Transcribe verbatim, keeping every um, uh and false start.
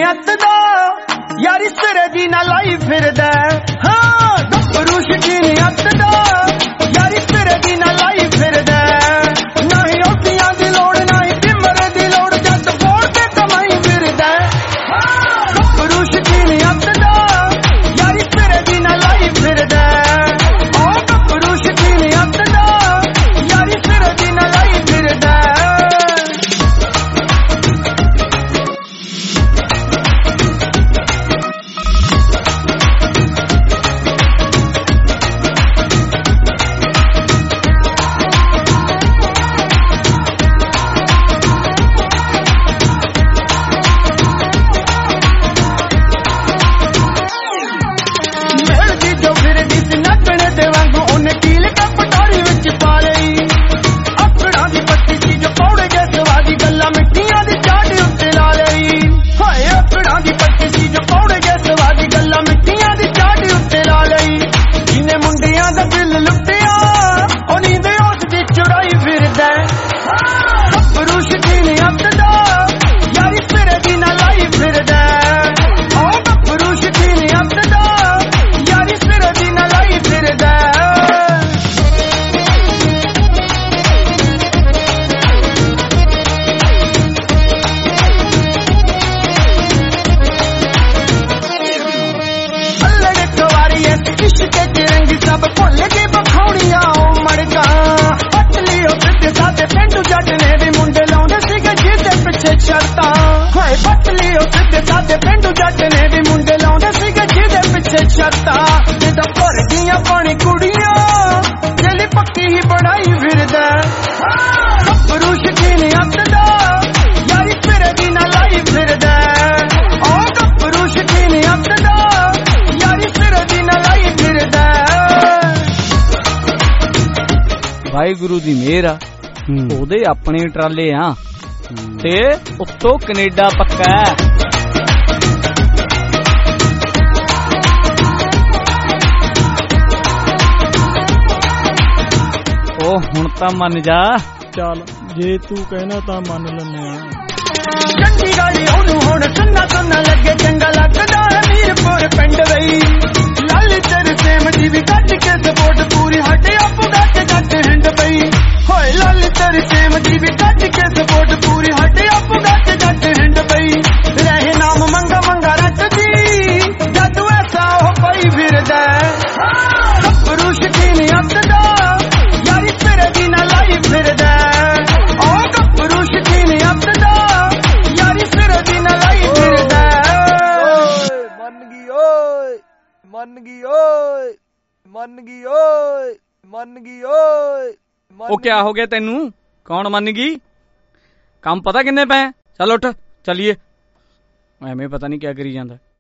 ਅੱਤ ਦਾ ਯਾਰੀ ਸਿਰੇ ਦੀ ਨਾ ਲਾਈ ਫਿਰਦਾ ਹਾਂ ਗੱਭਰੂ ਸ਼ਕੀਨ ਅੱਤ ਦਾ ਯਾਰੀ ਸਿਰੇ ਦੀ ਨਾ ਲਾਈ ਫਿਰਦਾ ਨਹੀਂ ਔਟੀਆਂ ਦੀ ਲੋੜ ਨਹੀਂ ਬਿਮਰ ਦੀ ਲੋੜ ਜੱਟ ਫੋੜ ਤੇ ਕਮਾਈ ਫਿਰਦਾ ਹਾਂ ਗੱਭਰੂ ਸ਼ਕੀਨ ਅੱਤ ਦਾ ਯਾਰੀ ਸਿਰੇ ਦੀ ਨਾ ਲਾਈ ਫਿਰਦਾ ਓ ਗੱਭਰੂ ਸ਼ਕੀਨ ਅੱਤ ਦਾ ਯਾਰੀ ਸਿਰੇ ਦੀ ਨਾ ਲਾਈ ਫਿਰਦਾ ਪਿੰਡੂ ਜੱਟ ਨੇ ਵੀ ਮੁੰਡੇ ਲਾਉਂਦੇ ਸੀਗੇ ਜਿਹਦੇ ਪਿੱਛੇ ਛੱਤਾਂ ਜਿੱਦਾਂ ਭਰਦੀਆਂ ਪਾਣੀ ਕੁੜੀਆਂ ਜਿਹੜੀ ਪੱਕੀ ਹੀ ਬਣਾਈ ਫਿਰਦਾ ਗੱਭਰੂ ਸ਼ਕੀਨ ਅੱਤ ਦਾ ਯਾਰੀ ਸਿਰੇ ਦੀ ਨਾ ਲਾਈ ਫਿਰਦਾ ਓ ਗੱਭਰੂ ਸ਼ਕੀਨ ਅੱਤ ਦਾ ਯਾਰੀ ਸਿਰੇ ਦੀ ਨਾ ਲਾਈ ਫਿਰਦਾ ਵਾਹਿਗੁਰੂ ਦੀ ਮਿਹਰ ਆ ਉਹਦੇ ਆਪਣੇ ਟਰਾਲੇ ਆ ਤੇ ਉੱਤੋਂ ਕੈਨੇਡਾ ਪੱਕਾ ਹੈ ਉਹ ਹੁਣ ਤਾਂ ਮੰਨ ਜਾ ਚੱਲ ਜੇ ਤੂੰ ਕਹਿਣਾ ਤਾਂ ਮੰਨ ਲੈਨੇ ਆ ਚੰਗੀ ਗਾਲੀ ਉਹਨੂੰ ਹੁਣ ਸੁਣਨਾ ਸੁਣਨਾ ਲੱਗੇ ਚੰਗਾ ਲੱਗਦਾ ਹੈ ਮੀਰਪੁਰ ਪਿੰਡ ਵਈ ਲਾਲੀ ਤੇਰੇ ਸੇਮ ਦੀ ਵੀ ਕੱਢ ਕੇ ਸਪੋਰਟ ਪੂਰੀ ਹੱਟ ਆਪੂ ਗੱਟ ਗੱਟ ਹਿੰਡ ਪਈ ਹੋਏ ਲਾਲੀ ਤੇਰੇ ਸੇਮ ਦੀ ਵੀ ਕੱਢ ਕੇ ਸਪੋਰਟ ਪੂਰੀ ਹੱਟ ਆਪੂ ਗੱਟ ਗੱਟ ਹਿੰਡ ਪਈ ਰਹੇ ਨਾਮ ਮੰਗਾ ਮੰਗਾ ਰੱਟਦੀ ਜਦ ਐਸਾ ਹੋ ਪਈ ਫਿਰਦਾ ਗੱਭਰੂ ਸ਼ਕੀਨ ਅੱਤ ਦਾ ਯਾਰੀ ਸਿਰੇ ਦੀ ਨਾ ਲਾਈ ਫਿਰਦਾ ਓ ਗੱਭਰੂ ਸ਼ਕੀਨ ਅੱਤ ਦਾ ਯਾਰੀ ਸਿਰੇ ਦੀ ਨਾ ਲਾਈ ਫਿਰਦਾ ਮੰਨ ਗਈ ਓਏ ਮੰਨ ਗਈ ਓਏ ਮੰਨ ਗਈ ਓਏ ਮੰਨ ਗਈ ਓਏ ਉਹ ਕਿਆ ਹੋ ਗਿਆ ਤੈਨੂੰ ਕੌਣ ਮੰਨ ਗਈ ਕੰਮ ਪਤਾ ਕਿੰਨੇ ਪਏ ਚੱਲ ਉੱਠ ਚੱਲੀਏ ਐਵੇਂ ਪਤਾ ਨਹੀਂ ਕਿਆ ਕਰੀ ਜਾਂਦਾ